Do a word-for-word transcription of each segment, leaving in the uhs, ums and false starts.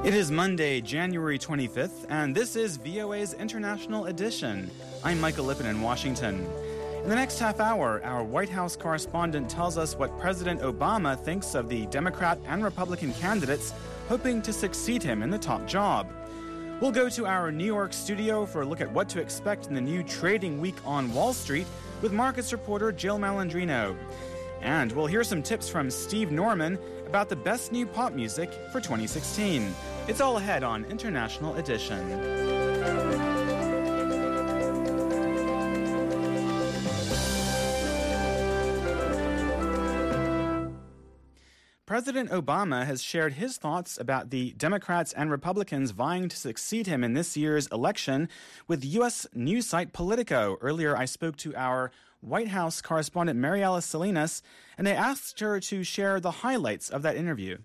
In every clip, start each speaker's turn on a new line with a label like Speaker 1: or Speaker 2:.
Speaker 1: It is Monday, January twenty-fifth, and this is V O A's International Edition. I'm Michael Lippin in Washington. In the next half hour, our White House correspondent tells us what President Obama thinks of the Democrat and Republican candidates hoping to succeed him in the top job. We'll go to our New York studio for a look at what to expect in the new trading week on Wall Street with markets reporter Jill Malandrino. And we'll hear some tips from Steve Norman about the best new pop music for twenty sixteen. It's all ahead on International Edition. President Obama has shared his thoughts about the Democrats and Republicans vying to succeed him in this year's election with U S news site Politico. Earlier, I spoke to our White House correspondent Mariela Salinas, and I asked her to share the highlights of that interview.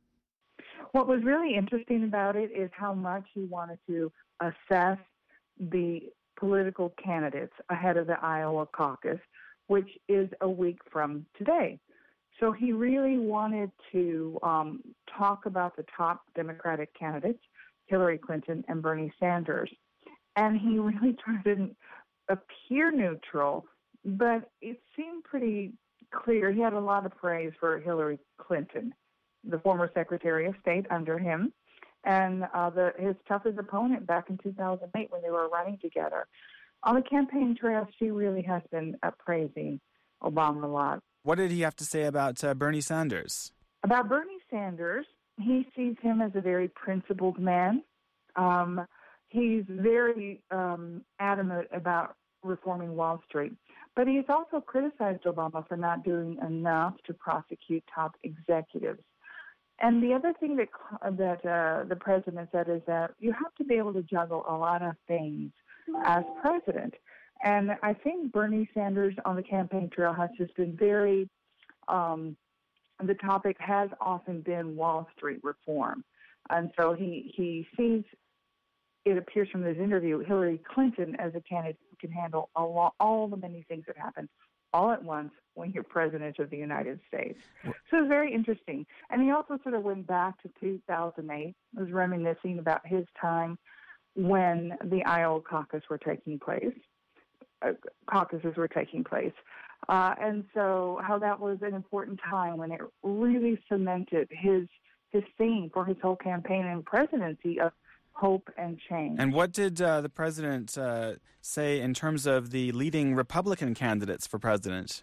Speaker 2: What was really interesting about it is how much he wanted to assess the political candidates ahead of the Iowa caucus, which is a week from today. So he really wanted to um, talk about the top Democratic candidates, Hillary Clinton and Bernie Sanders. And he really tried to appear neutral, but it seemed pretty clear. He had a lot of praise for Hillary Clinton, the former Secretary of State under him, and uh, the, his toughest opponent back in two thousand eight when they were running together. On the campaign trail, she really has been uh, praising Obama a lot.
Speaker 1: What did he have to say about uh, Bernie Sanders?
Speaker 2: About Bernie Sanders, he sees him as a very principled man. Um, he's very um, adamant about reforming Wall Street. But he's also criticized Obama for not doing enough to prosecute top executives. And the other thing that that uh, the president said is that you have to be able to juggle a lot of things as president. And I think Bernie Sanders on the campaign trail has just been very, um, the topic has often been Wall Street reform. And so he, he sees, it appears from this interview, Hillary Clinton as a candidate who can handle all, all the many things that happen all at once when you're president of the United States. So it's very interesting. And he also sort of went back to two thousand eight, was reminiscing about his time when the Iowa caucus were taking place, uh, caucuses were taking place. Uh, and so how that was an important time when it really cemented his his theme for his whole campaign and presidency of hope and change.
Speaker 1: And what did uh, the president uh, say in terms of the leading Republican candidates for president?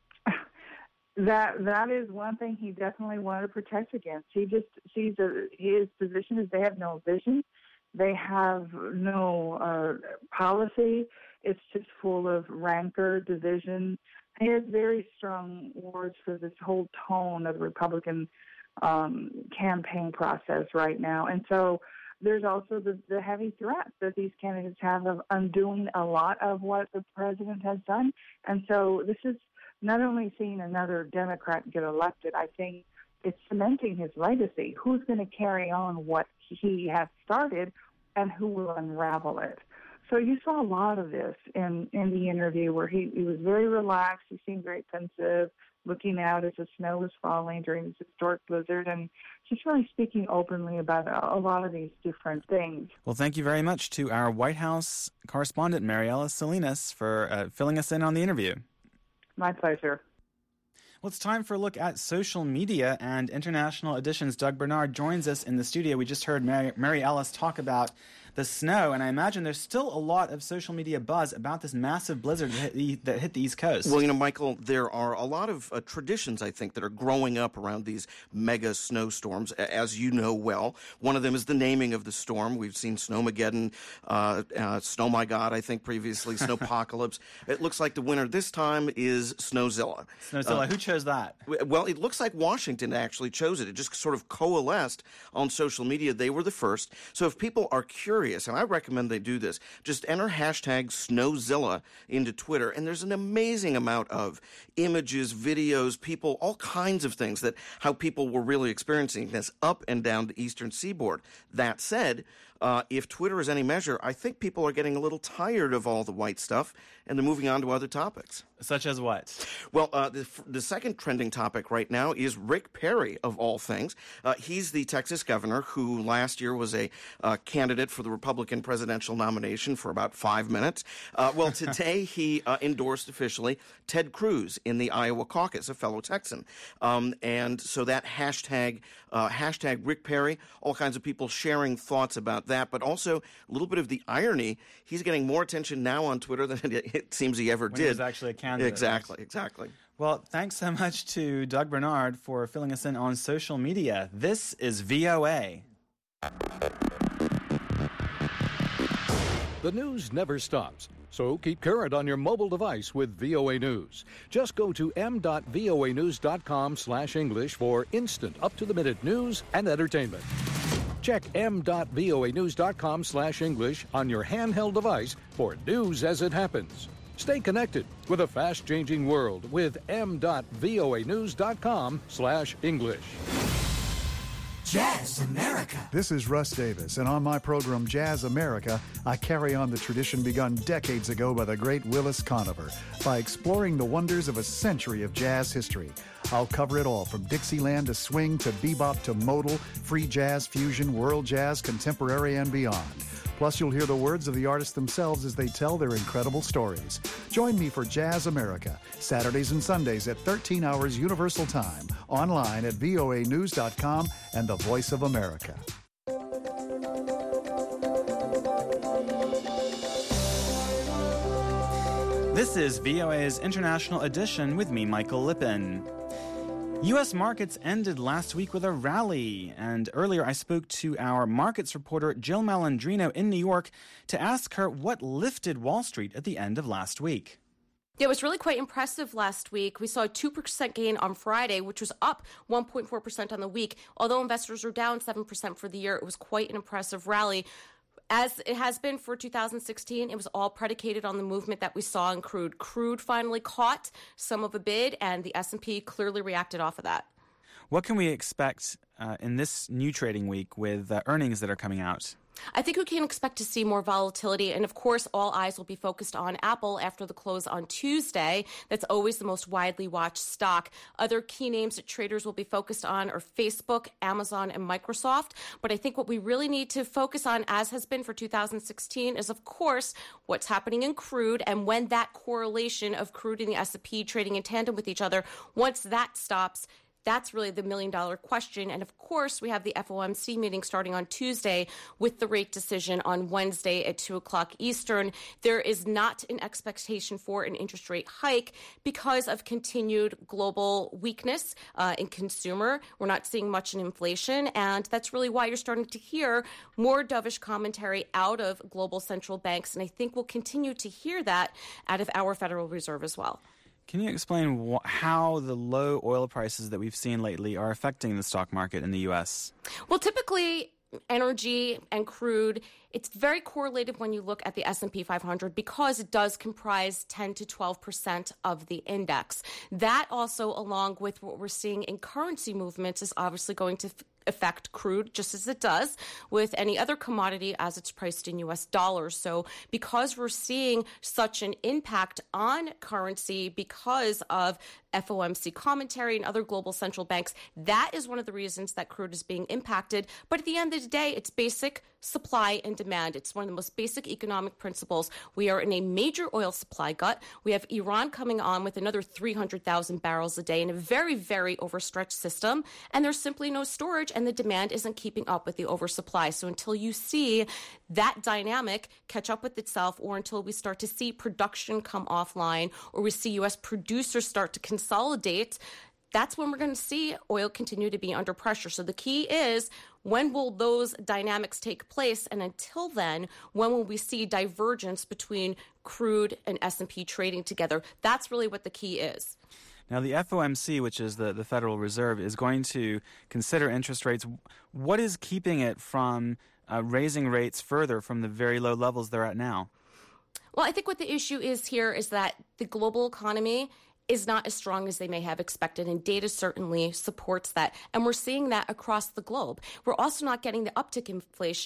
Speaker 2: That that is one thing he definitely wanted to protect against. He just sees a, his position is they have no vision, they have no uh, policy. It's just full of rancor, division. He has very strong words for this whole tone of the Republican um, campaign process right now, and so. There's also the, the heavy threat that these candidates have of undoing a lot of what the president has done. And so this is not only seeing another Democrat get elected, I think it's cementing his legacy. Who's going to carry on what he has started and who will unravel it? So you saw a lot of this in, in the interview where he, he was very relaxed. He seemed very pensive, looking out as the snow was falling during this historic blizzard, and just really speaking openly about a, a lot of these different things.
Speaker 1: Well, thank you very much to our White House correspondent, Mariela Salinas, for uh, filling us in on the interview.
Speaker 2: My pleasure.
Speaker 1: Well, it's time for a look at social media, and International Edition's Doug Bernard joins us in the studio. We just heard Mary, Mary Alice talk about the snow, and I imagine there's still a lot of social media buzz about this massive blizzard that hit the, that hit the East Coast.
Speaker 3: Well, you know, Michael, there are a lot of uh, traditions, I think, that are growing up around these mega snowstorms, as you know well. One of them is the naming of the storm. We've seen Snowmageddon, uh, uh, Snow My God, I think, previously, Snowpocalypse. It looks like the winner this time is Snowzilla.
Speaker 1: Snowzilla.
Speaker 3: Uh,
Speaker 1: Who chose that?
Speaker 3: Well, it looks like Washington actually chose it. It just sort of coalesced on social media. They were the first. So if people are curious, and I recommend they do this, just enter hashtag Snowzilla into Twitter, and there's an amazing amount of images, videos, people, all kinds of things that how people were really experiencing this up and down the eastern seaboard. That said, uh, if Twitter is any measure, I think people are getting a little tired of all the white stuff, and they're moving on to other topics.
Speaker 1: Such as what?
Speaker 3: Well, uh, the, the second trending topic right now is Rick Perry, of all things. Uh, he's the Texas governor who last year was a uh, candidate for the Republican presidential nomination for about five minutes. Uh, well, today he uh, endorsed officially Ted Cruz in the Iowa caucus, a fellow Texan. Um, and so that hashtag, uh, hashtag Rick Perry, all kinds of people sharing thoughts about that, but also a little bit of the irony. He's getting more attention now on Twitter than it seems he ever
Speaker 1: when
Speaker 3: did.
Speaker 1: He was actually a candidate.
Speaker 3: Exactly, exactly.
Speaker 1: Well, thanks so much to Doug Bernard for filling us in on social media. This is V O A.
Speaker 4: The news never stops, so keep current on your mobile device with V O A News. Just go to m dot v o a news dot com slash English for instant, up-to-the-minute news and entertainment. Check m dot v o a news dot com slash English on your handheld device for news as it happens. Stay connected with a fast-changing world with m dot v o a news dot com slash English.
Speaker 5: Jazz America.
Speaker 6: This is Russ Davis, and on my program Jazz America, I carry on the tradition begun decades ago by the great Willis Conover by exploring the wonders of a century of jazz history. I'll cover it all, from Dixieland to swing to bebop to modal, free jazz, fusion, world jazz, contemporary, and beyond. Plus, you'll hear the words of the artists themselves as they tell their incredible stories. Join me for Jazz America, Saturdays and Sundays at thirteen hours Universal Time, online at v o a news dot com and the Voice of America.
Speaker 1: This is V O A's International Edition with me, Michael Lippin. U S markets ended last week with a rally, and earlier I spoke to our markets reporter Jill Malandrino in New York to ask her what lifted Wall Street at the end of last week.
Speaker 7: It was really quite impressive last week. We saw a two percent gain on Friday, which was up one point four percent on the week. Although investors were down seven percent for the year, it was quite an impressive rally. As it has been for two thousand sixteen, it was all predicated on the movement that we saw in crude. Crude finally caught some of a bid, and the S and P clearly reacted off of that.
Speaker 1: What can we expect uh, in this new trading week with uh, earnings that are coming out?
Speaker 7: I think we can expect to see more volatility, and of course, all eyes will be focused on Apple after the close on Tuesday. That's always the most widely watched stock. Other key names that traders will be focused on are Facebook, Amazon, and Microsoft. But I think what we really need to focus on, as has been for two thousand sixteen, is, of course, what's happening in crude, and when that correlation of crude and the S and P trading in tandem with each other, once that stops, that's really the million-dollar question. And, of course, we have the F O M C meeting starting on Tuesday with the rate decision on Wednesday at two o'clock Eastern. There is not an expectation for an interest rate hike because of continued global weakness uh, in consumer. We're not seeing much in inflation, and that's really why you're starting to hear more dovish commentary out of global central banks. And I think we'll continue to hear that out of our Federal Reserve as well.
Speaker 1: Can you explain wh- how the low oil prices that we've seen lately are affecting the stock market in the U S?
Speaker 7: Well, typically, energy and crude, it's very correlated when you look at the S and P five hundred because it does comprise ten to twelve percent of the index. That also, along with what we're seeing in currency movements, is obviously going to f- affect crude just as it does with any other commodity as it's priced in U S dollars. So because we're seeing such an impact on currency because of F O M C commentary and other global central banks, that is one of the reasons that crude is being impacted. But at the end of the day, it's basic supply and demand. It's one of the most basic economic principles. We are in a major oil supply gut. We have Iran coming on with another three hundred thousand barrels a day in a very, very overstretched system. And there's simply no storage, and the demand isn't keeping up with the oversupply. So until you see that dynamic catch up with itself, or until we start to see production come offline, or we see U S producers start to consolidate, that's when we're going to see oil continue to be under pressure. So the key is, when will those dynamics take place? And until then, when will we see divergence between crude and S and P trading together? That's really what the key is.
Speaker 1: Now, the F O M C, which is the, the Federal Reserve, is going to consider interest rates. What is keeping it from uh, raising rates further from the very low levels they're at now?
Speaker 7: Well, I think what the issue is here is that the global economy is not as strong as they may have expected, and data certainly supports that. And we're seeing that across the globe. We're also not getting the uptick in inflation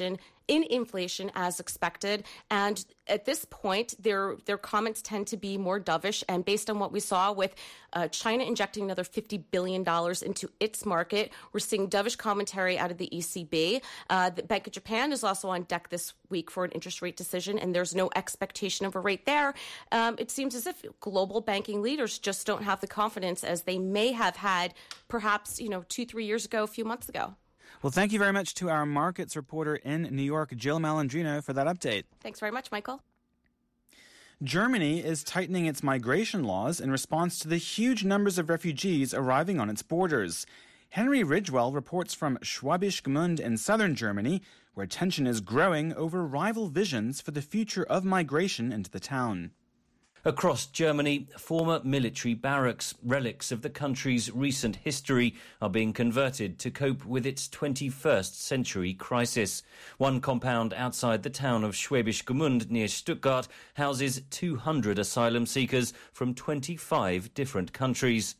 Speaker 7: in inflation as expected. And at this point, their their comments tend to be more dovish. And based on what we saw with uh, China injecting another fifty billion dollars into its market, we're seeing dovish commentary out of the E C B. Uh, the Bank of Japan is also on deck this week for an interest rate decision, and there's no expectation of a rate there. Um, it seems as if global banking leaders just don't have the confidence as they may have had perhaps, you know, two, three years ago, a few months ago.
Speaker 1: Well, thank you very much to our markets reporter in New York, Jill Malandrino, for that update.
Speaker 7: Thanks very much, Michael.
Speaker 1: Germany is tightening its migration laws in response to the huge numbers of refugees arriving on its borders. Henry Ridgwell reports from Schwäbisch Gmünd in southern Germany, where tension is growing over rival visions for the future of migration into the town.
Speaker 5: Across Germany, former military barracks, relics of the country's recent history, are being converted to cope with its twenty-first century crisis. One compound outside the town of Schwäbisch Gmünd near Stuttgart houses two hundred asylum seekers from twenty-five different countries.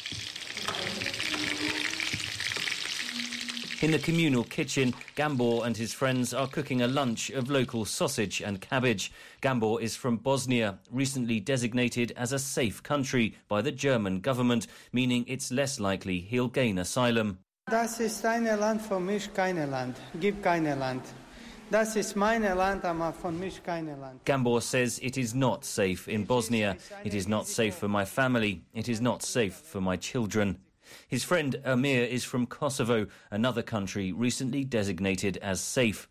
Speaker 5: In the communal kitchen, Gambor and his friends are cooking a lunch of local sausage and cabbage. Gambor is from Bosnia, recently designated as a safe country by the German government, meaning it's less likely he'll gain asylum.
Speaker 8: Das ist eine Land von mich, keine Land. Gib keine Land. Das ist meine Land, aber von mich keine Land.
Speaker 5: Gambor says it is not safe in Bosnia. It is not safe for my family. It is not safe for my children. His friend Amir is from Kosovo, another country recently designated as safe.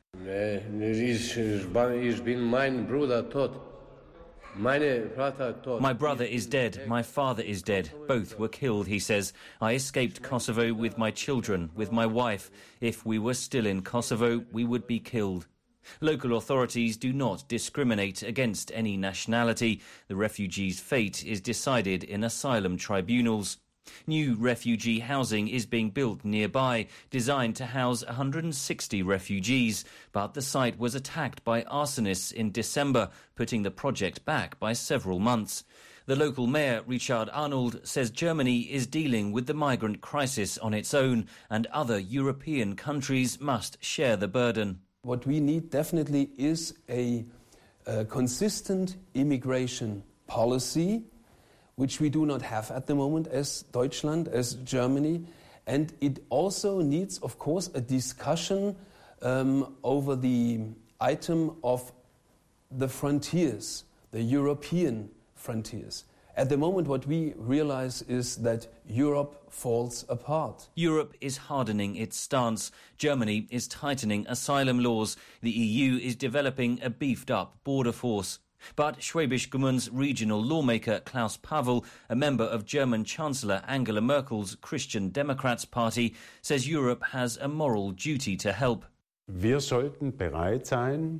Speaker 5: My brother is dead, my father is dead. Both were killed, he says. I escaped Kosovo with my children, with my wife. If we were still in Kosovo, we would be killed. Local authorities do not discriminate against any nationality. The refugees' fate is decided in asylum tribunals. New refugee housing is being built nearby, designed to house one hundred sixty refugees. But the site was attacked by arsonists in December, putting the project back by several months. The local mayor, Richard Arnold, says Germany is dealing with the migrant crisis on its own, and other European countries must share the burden.
Speaker 9: What we need definitely is a, a consistent immigration policy, which we do not have at the moment as Deutschland, as Germany. And it also needs, of course, a discussion um, over the item of the frontiers, the European frontiers. At the moment, what we realize is that Europe falls apart.
Speaker 5: Europe is hardening its stance. Germany is tightening asylum laws. The E U is developing a beefed-up border force. But Schwäbisch Gmünd's regional lawmaker Klaus Pavel, a member of German Chancellor Angela Merkel's Christian Democrats party, says Europe has a moral duty to help.
Speaker 10: Wir sollten bereit sein,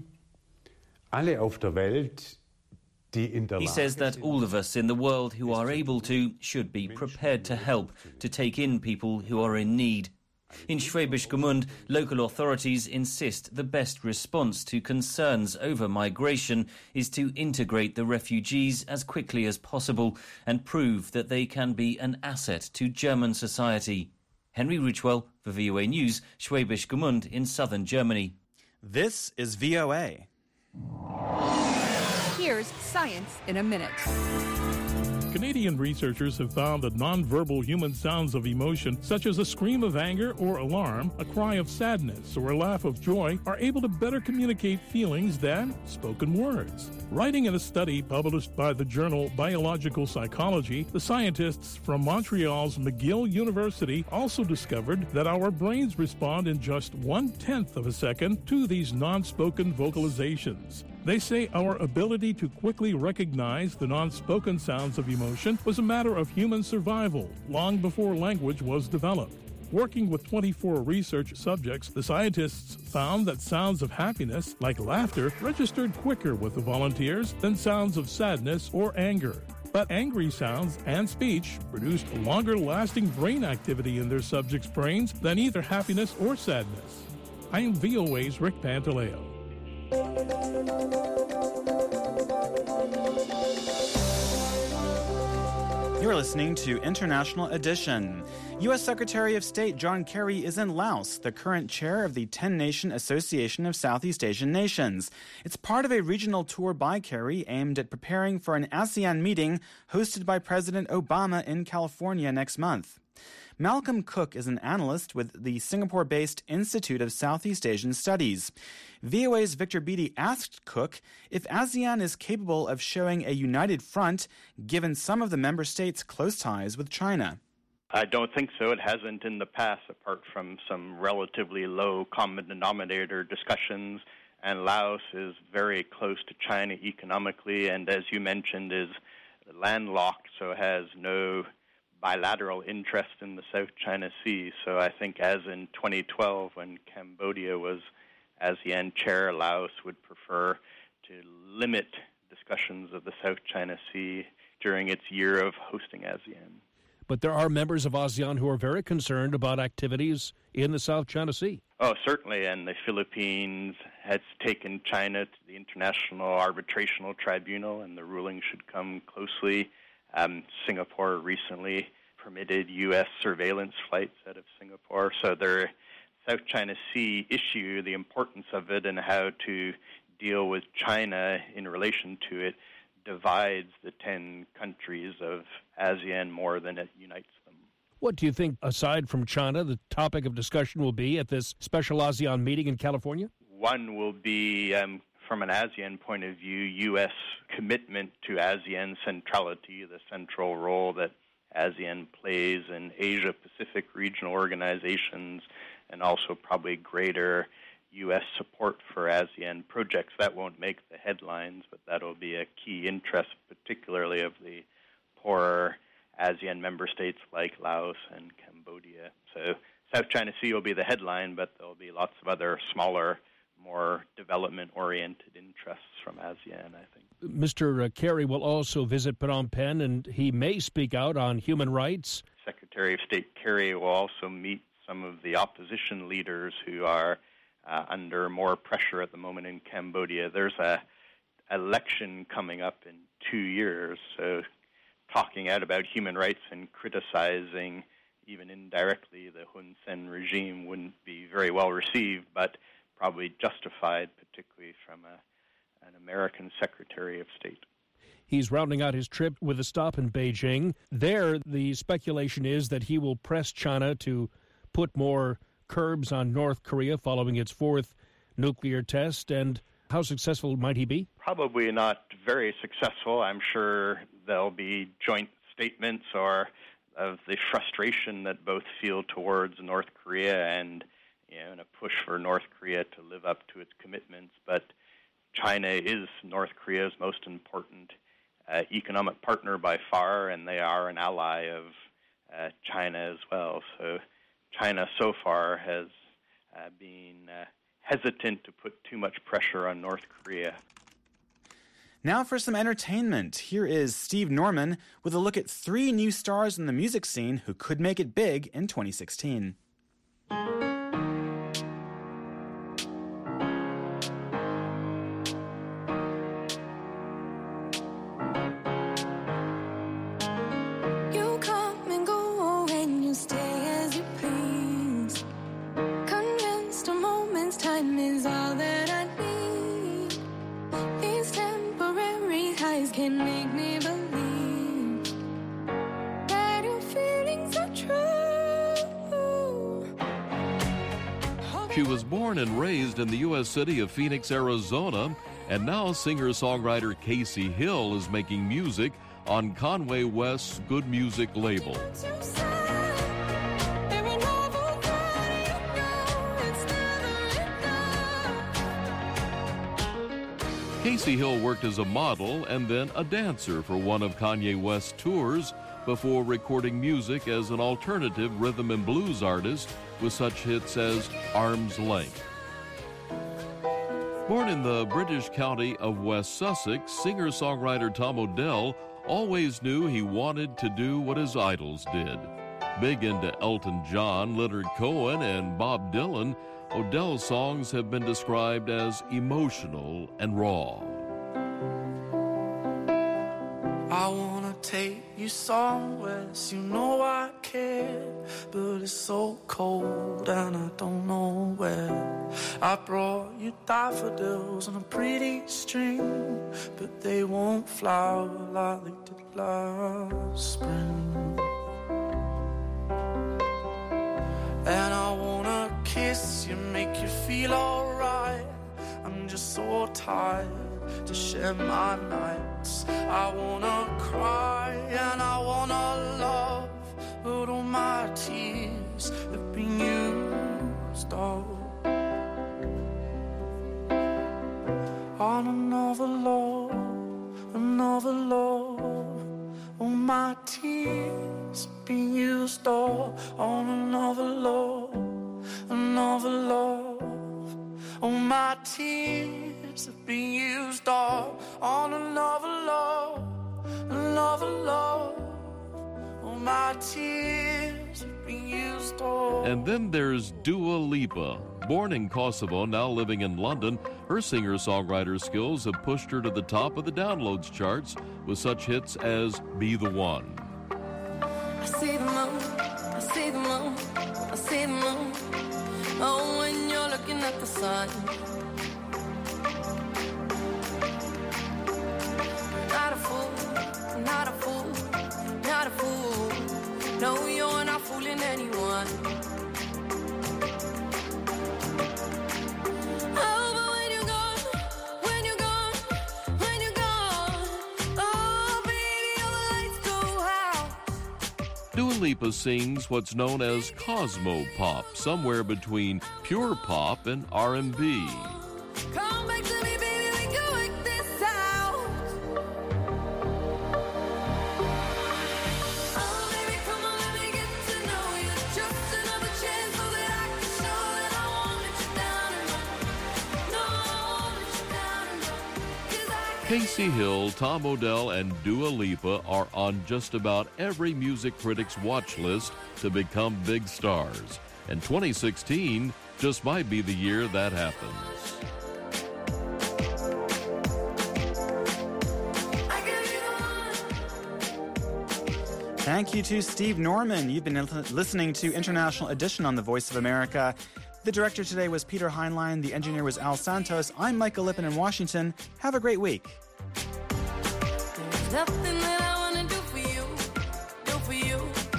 Speaker 10: alle auf der Welt, die in der Lage sind.
Speaker 5: He says that all of us in the world who are able to should be prepared to help, to take in people who are in need. In Schwäbisch Gmünd, local authorities insist the best response to concerns over migration is to integrate the refugees as quickly as possible and prove that they can be an asset to German society. Henry Ridgwell for V O A News, Schwäbisch Gmünd in southern Germany.
Speaker 1: This is V O A.
Speaker 11: Here's Science in a Minute.
Speaker 12: Canadian researchers have found that nonverbal human sounds of emotion, such as a scream of anger or alarm, a cry of sadness, or a laugh of joy, are able to better communicate feelings than spoken words. Writing in a study published by the journal Biological Psychology, the scientists from Montreal's McGill University also discovered that our brains respond in just one-tenth of a second to these non-spoken vocalizations. They say our ability to quickly recognize the non-spoken sounds of emotion was a matter of human survival long before language was developed. Working with twenty-four research subjects, the scientists found that sounds of happiness, like laughter, registered quicker with the volunteers than sounds of sadness or anger. But angry sounds and speech produced longer-lasting brain activity in their subjects' brains than either happiness or sadness. I am V O A's Rick Pantaleo.
Speaker 1: You're listening to International Edition. U S. Secretary of State John Kerry is in Laos, the current chair of the ten-Nation Association of Southeast Asian Nations. It's part of a regional tour by Kerry aimed at preparing for an ASEAN meeting hosted by President Obama in California next month. Malcolm Cook is an analyst with the Singapore-based Institute of Southeast Asian Studies. V O A's Victor Beattie asked Cook if ASEAN is capable of showing a united front given some of the member states' close ties with China.
Speaker 13: I don't think so. It hasn't in the past, apart from some relatively low common denominator discussions. And Laos is very close to China economically, and as you mentioned, is landlocked, so has no bilateral interest in the South China Sea. So I think as in twenty twelve, when Cambodia was ASEAN chair, Laos would prefer to limit discussions of the South China Sea during its year of hosting ASEAN.
Speaker 14: But there are members of ASEAN who are very concerned about activities in the South China Sea.
Speaker 13: Oh, certainly, and the Philippines has taken China to the International Arbitrational Tribunal, and the ruling should come closely. Um, Singapore recently permitted U S surveillance flights out of Singapore. So the South China Sea issue, the importance of it and how to deal with China in relation to it, divides the ten countries of ASEAN more than it unites them.
Speaker 14: What do you think, aside from China, the topic of discussion will be at this special ASEAN meeting in California?
Speaker 13: One will be, um, from an ASEAN point of view, U S commitment to ASEAN centrality, the central role that ASEAN plays in Asia-Pacific regional organizations, and also probably greater U S support for ASEAN projects. That won't make the headlines, but that'll be a key interest, particularly of the poorer ASEAN member states like Laos and Cambodia. So South China Sea will be the headline, but there'll be lots of other smaller, more development-oriented interests from ASEAN, I think.
Speaker 14: Mister Kerry will also visit Phnom Penh, and he may speak out on human rights.
Speaker 13: Secretary of State Kerry will also meet some of the opposition leaders who are uh, under more pressure at the moment in Cambodia. There's a election coming up in two years, so talking out about human rights and criticizing, even indirectly, the Hun Sen regime wouldn't be very well received, but probably justified, particularly from a, an American Secretary of State.
Speaker 14: He's rounding out his trip with a stop in Beijing. There, the speculation is that he will press China to put more curbs on North Korea following its fourth nuclear test. And how successful might he be?
Speaker 13: Probably not very successful. I'm sure there'll be joint statements or of the frustration that both feel towards North Korea and you know, in a push for North Korea to live up to its commitments. But China is North Korea's most important uh, economic partner by far, and they are an ally of uh, China as well. So China so far has uh, been uh, hesitant to put too much pressure on North Korea.
Speaker 1: Now for some entertainment. Here is Steve Norman with a look at three new stars in the music scene who could make it big in twenty sixteen.
Speaker 15: She was born and raised in the U S city of Phoenix, Arizona, and now singer-songwriter Casey Hill is making music on Conway West's Good Music label. Casey Hill worked as a model and then a dancer for one of Kanye West's tours before recording music as an alternative rhythm and blues artist with such hits as Arm's Length. Born in the British county of West Sussex, singer-songwriter Tom Odell always knew he wanted to do what his idols did. Big into Elton John, Leonard Cohen, and Bob Dylan, Odell's songs have been described as emotional and raw.
Speaker 16: I wanna take you somewhere, so you know I care. But it's so cold and I don't know where. I brought you daffodils on a pretty string, but they won't flower like they did last spring. And I wanna kiss you, make you feel alright. I'm just so tired to share my nights. I wanna cry and I wanna love, but all my tears have been used up on another love, another love. All my tears have been used up on another love, another love. All my tears have been used up on another love, another love. All my tears have been used up.
Speaker 15: And then there's Dua Lipa. Born in Kosovo, now living in London, her singer-songwriter skills have pushed her to the top of the downloads charts with such hits as Be the One.
Speaker 17: I see the moon, I see the moon, I see the moon. Oh, when you're looking at the sun. Not a fool, not a fool, not a fool. No, you're not fooling anyone. Oh, but when you're gone, when you're gone, when you're gone, oh, baby, all the lights go out.
Speaker 15: Dua Lipa sings what's known as Cosmo Pop, somewhere between pure pop and R and B.
Speaker 17: Come back to me, baby, we can work this out. Oh, baby, come on, let me get to know you. Just another chance so that I can show that I won't let you down and no, I won't let you down and no. 'Cause I
Speaker 15: Casey Hill, Tom Odell, and Dua Lipa are on just about every music critic's watch list to become big stars. And twenty sixteen just might be the year that happens.
Speaker 1: Thank you to Steve Norman. You've been listening to International Edition on the Voice of America. The director today was Peter Heinlein. The engineer was Al Santos. I'm Michael Lippin in Washington. Have a great week.
Speaker 17: There's nothing that I want to do for you, do for you.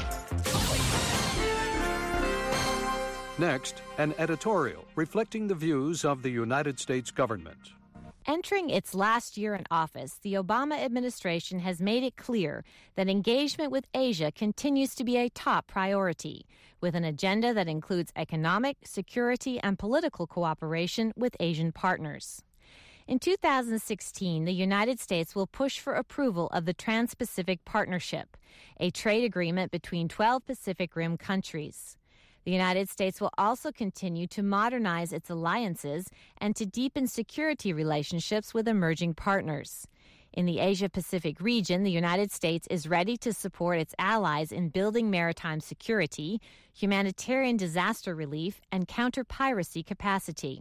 Speaker 4: Next, an editorial reflecting the views of the United States government.
Speaker 18: Entering its last year in office, the Obama administration has made it clear that engagement with Asia continues to be a top priority, with an agenda that includes economic, security, and political cooperation with Asian partners. In two thousand sixteen, the United States will push for approval of the Trans-Pacific Partnership, a trade agreement between twelve Pacific Rim countries. The United States will also continue to modernize its alliances and to deepen security relationships with emerging partners. In the Asia-Pacific region, the United States is ready to support its allies in building maritime security, humanitarian disaster relief, and counter-piracy capacity.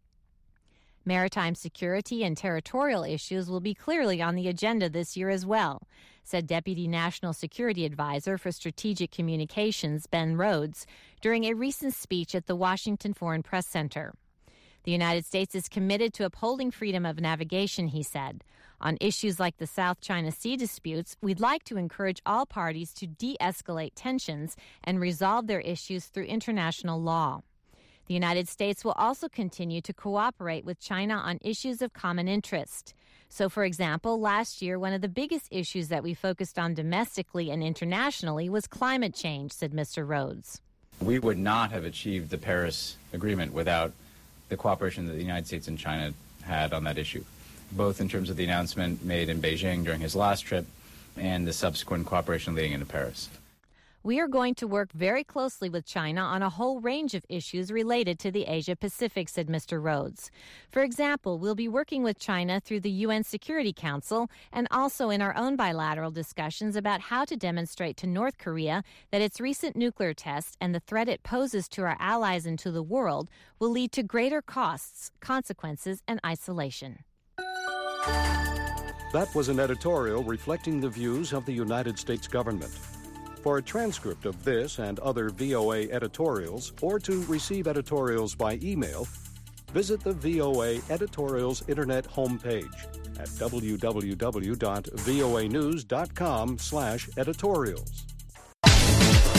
Speaker 18: Maritime security and territorial issues will be clearly on the agenda this year as well, said Deputy National Security Advisor for Strategic Communications Ben Rhodes during a recent speech at the Washington Foreign Press Center. The United States is committed to upholding freedom of navigation, he said. On issues like the South China Sea disputes, we'd like to encourage all parties to de-escalate tensions and resolve their issues through international law. The United States will also continue to cooperate with China on issues of common interest. So, for example, last year, one of the biggest issues that we focused on domestically and internationally was climate change, said Mister Rhodes.
Speaker 19: We would not have achieved the Paris Agreement without the cooperation that the United States and China had on that issue, both in terms of the announcement made in Beijing during his last trip and the subsequent cooperation leading into Paris.
Speaker 18: We are going to work very closely with China on a whole range of issues related to the Asia-Pacific, said Mister Rhodes. For example, we'll be working with China through the U N Security Council and also in our own bilateral discussions about how to demonstrate to North Korea that its recent nuclear test and the threat it poses to our allies and to the world will lead to greater costs, consequences, and isolation.
Speaker 4: That was an editorial reflecting the views of the United States government. For a transcript of this and other V O A editorials, or to receive editorials by email, visit the V O A Editorials Internet homepage at w w w dot voa news dot com slash editorials.